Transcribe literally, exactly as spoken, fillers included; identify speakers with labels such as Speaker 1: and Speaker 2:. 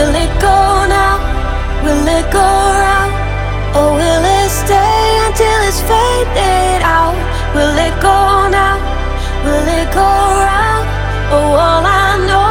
Speaker 1: Will it go now? Will it go round? Or will it stay until it's faded out? Will it go now? Will it go round? Oh, all I know